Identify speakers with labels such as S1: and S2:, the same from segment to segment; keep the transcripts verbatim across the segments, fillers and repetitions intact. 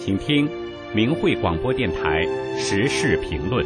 S1: 请听明慧广播电台时事评论。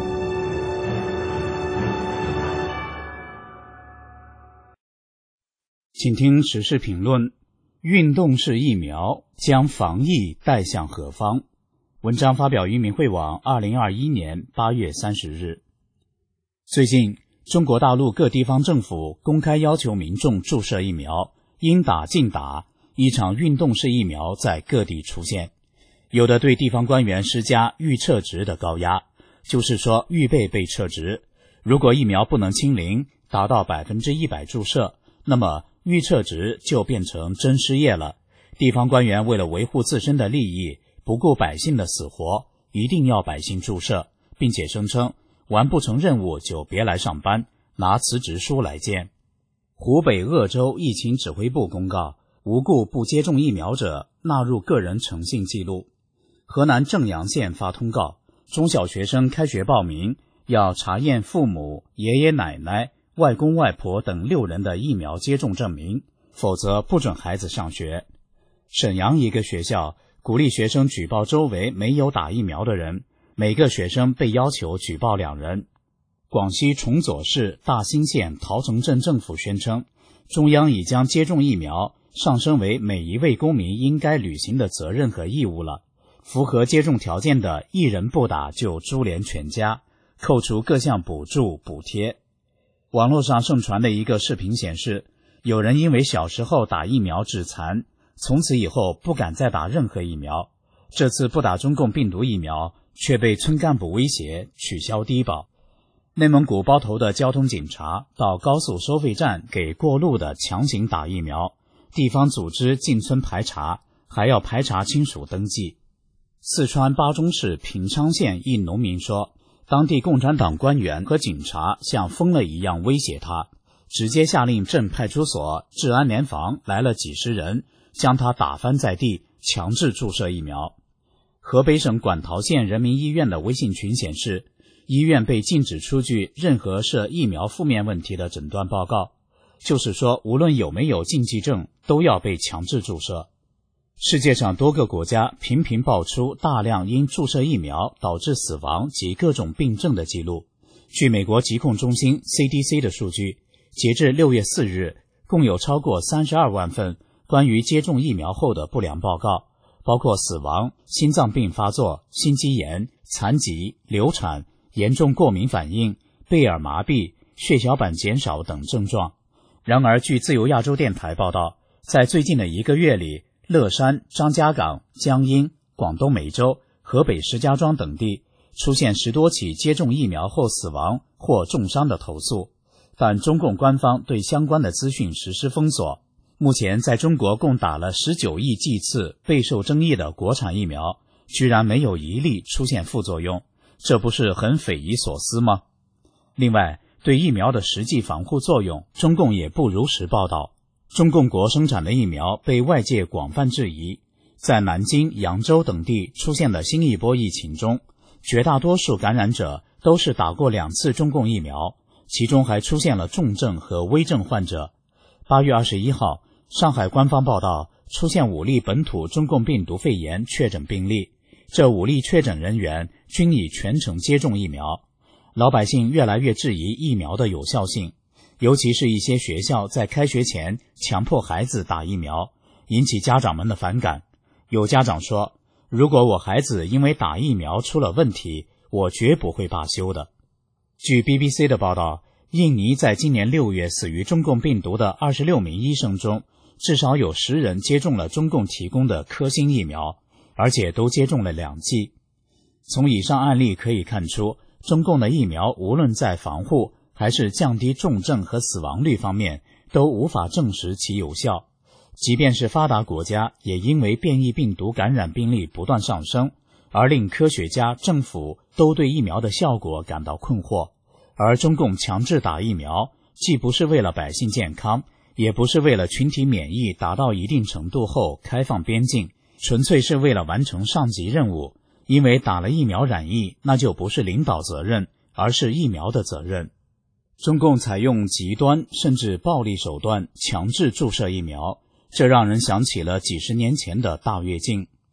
S2: 请听时事评论：运动式疫苗将防疫带向何方？文章发表于明慧网二零二一年八月三十日。最近，中国大陆各地方政府公开要求民众注射疫苗，应打尽打，一场运动式疫苗在各地出现。有的对地方官员施加预撤职的高压，就是说预备被撤职。如果疫苗不能清零，达到百分之一百注射，那么预撤职就变成真失业了。地方官员为了维护自身的利益，不顾百姓的死活，一定要百姓注射，并且声称完不成任务就别来上班，拿辞职书来见。湖北鄂州疫情指挥部公告，无故不接种疫苗者纳入个人诚信记录。河南正阳县发通告，中小学生开学报名要查验父母、爷爷奶奶、外公外婆等六人的疫苗接种证明，否则不准孩子上学。沈阳一个学校鼓励学生举报周围没有打疫苗的人，每个学生被要求举报两人。广西崇左市大兴县陶城镇政府宣称，中央已将接种疫苗上升为每一位公民应该履行的责任和义务了。符合接种条件的一人不打就株连全家，扣除各项补助补贴。网络上盛传的一个视频显示，有人因为小时候打疫苗致残，从此以后不敢再打任何疫苗。这次不打中共病毒疫苗，却被村干部威胁取消低保。内蒙古包头的交通警察到高速收费站给过路的强行打疫苗，地方组织进村排查，还要排查亲属登记。四川巴中市平昌县一农民说，当地共产党官员和警察像疯了一样威胁他，直接下令镇派出所、治安联防来了几十人，将他打翻在地，强制注射疫苗。河北省馆陶县人民医院的微信群显示，医院被禁止出具任何涉疫苗负面问题的诊断报告，就是说无论有没有禁忌症，都要被强制注射。世界上多个国家频频爆出大量因注射疫苗导致死亡及各种病症的记录。据美国疾控中心 C D C 的数据，截至六月四日，共有超过三十二万份关于接种疫苗后的不良报告，包括死亡、心脏病发作、心肌炎、残疾、流产、严重过敏反应、贝尔麻痹、血小板减少等症状。然而，据自由亚洲电台报道，在最近的一个月里，乐山、张家港、江阴、广东梅州、河北石家庄等地出现十多起接种疫苗后死亡或重伤的投诉，但中共官方对相关的资讯实施封锁。目前在中国共打了十九亿剂次备受争议的国产疫苗，居然没有一例出现副作用，这不是很匪夷所思吗？另外，对疫苗的实际防护作用，中共也不如实报道。中共国生产的疫苗被外界广泛质疑，在南京、扬州等地出现的新一波疫情中，绝大多数感染者都是打过两次中共疫苗，其中还出现了重症和危症患者。八月二十一号，上海官方报道出现五例本土中共病毒肺炎确诊病例，这五例确诊人员均已全程接种疫苗。老百姓越来越质疑疫苗的有效性，尤其是一些学校在开学前强迫孩子打疫苗，引起家长们的反感。有家长说，如果我孩子因为打疫苗出了问题，我绝不会罢休的。据 B B C 的报道，印尼在今年六月死于中共病毒的二十六名医生中，至少有十人接种了中共提供的科兴疫苗，而且都接种了两剂。从以上案例可以看出，中共的疫苗无论在防护还是降低重症和死亡率方面，都无法证实其有效。即便是发达国家，也因为变异病毒感染病例不断上升，而令科学家、政府都对疫苗的效果感到困惑。而中共强制打疫苗，既不是为了百姓健康，也不是为了群体免疫达到一定程度后开放边境，纯粹是为了完成上级任务。因为打了疫苗染疫，那就不是领导责任，而是疫苗的责任。中共采用极端甚至暴力手段强制注射疫苗，这让人想起了几十年前的大跃进。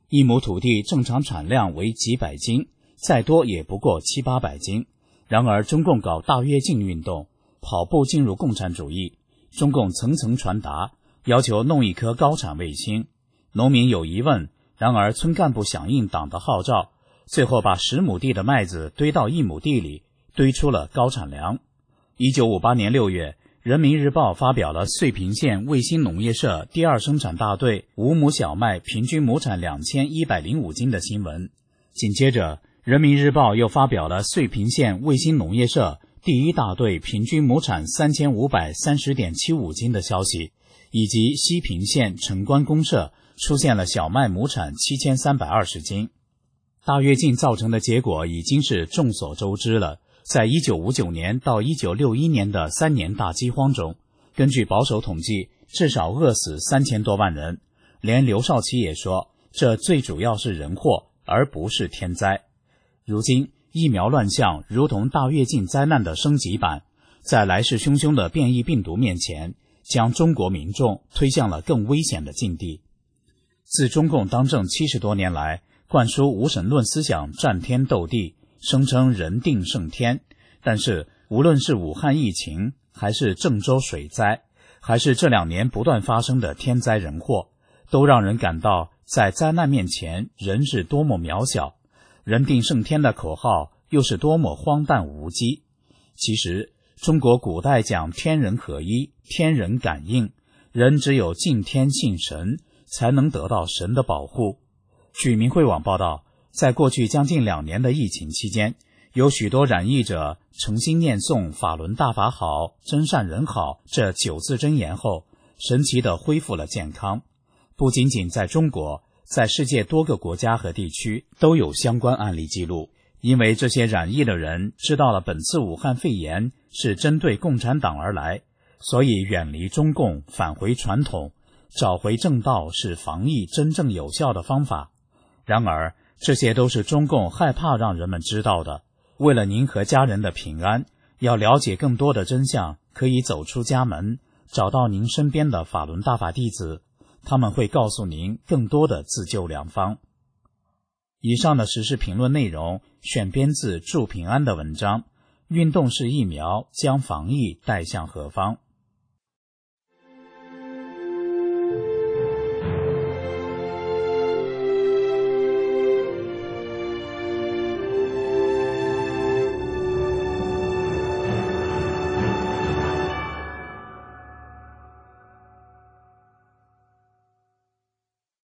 S2: 一亩土地正常产量为几百斤，再多也不过七八百斤。然而中共搞大跃进运动，跑步进入共产主义，中共层层传达，要求弄一颗高产卫星。农民有疑问，然而村干部响应党的号召，最后把十亩地的麦子堆到一亩地里，堆出了高产粮。一九五八年六月，人民日报发表了遂平县卫星农业社第二生产大队五亩小麦平均亩产两千一百零五斤的新闻。紧接着，人民日报又发表了遂平县卫星农业社第一大队平均亩产三千五百三十点七五斤的消息，以及西平县城关公社出现了小麦亩产七千三百二十斤。大跃进造成的结果已经是众所周知了。在一九五九年到一九六一年的三年大饥荒中，根据保守统计，至少饿死三千多万人。连刘少奇也说，这最主要是人祸，而不是天灾。如今，疫苗乱象如同大跃进灾难的升级版，在来势汹汹的变异病毒面前，将中国民众推向了更危险的境地。自中共当政七十多年来，灌输无神论思想，战天斗地，声称人定胜天，但是无论是武汉疫情，还是郑州水灾，还是这两年不断发生的天灾人祸，都让人感到在灾难面前人是多么渺小，人定胜天的口号又是多么荒诞无稽。其实中国古代讲天人合一，天人感应，人只有敬天信神，才能得到神的保护。据明慧网报道，在过去将近两年的疫情期间，有许多染疫者诚心念诵法轮大法好，真善人好这九字真言后，神奇地恢复了健康。不仅仅在中国，在世界多个国家和地区都有相关案例记录。因为这些染疫的人知道了本次武汉肺炎是针对共产党而来，所以远离中共，返回传统，找回正道是防疫真正有效的方法。然而这些都是中共害怕让人们知道的。为了您和家人的平安，要了解更多的真相，可以走出家门，找到您身边的法轮大法弟子，他们会告诉您更多的自救良方。以上的时事评论内容选编自祝平安的文章《运动式疫苗将防疫带向何方》。